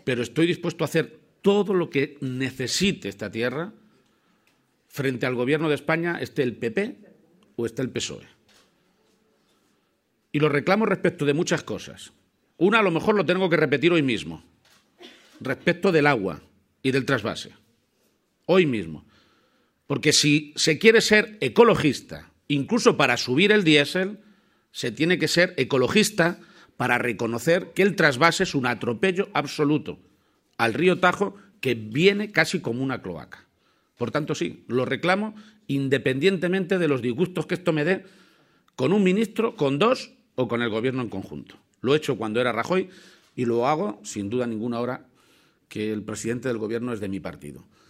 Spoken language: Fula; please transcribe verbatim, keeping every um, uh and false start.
pero estoy dispuesto a hacer todo lo que necesite esta tierra frente al Gobierno de España, esté el P P o esté el P S O E. Y lo reclamo respecto de muchas cosas. Una, a lo mejor lo tengo que repetir hoy mismo, respecto del agua y del trasvase. Hoy mismo. Porque si se quiere ser ecologista, incluso para subir el diésel, se tiene que ser ecologista para reconocer que el trasvase es un atropello absoluto al río Tajo que viene casi como una cloaca. Por tanto, sí, lo reclamo independientemente de los disgustos que esto me dé con un ministro, con dos o con el Gobierno en conjunto. Lo he hecho cuando era Rajoy y lo hago, sin duda ninguna, ahora que el presidente del Gobierno es de mi partido.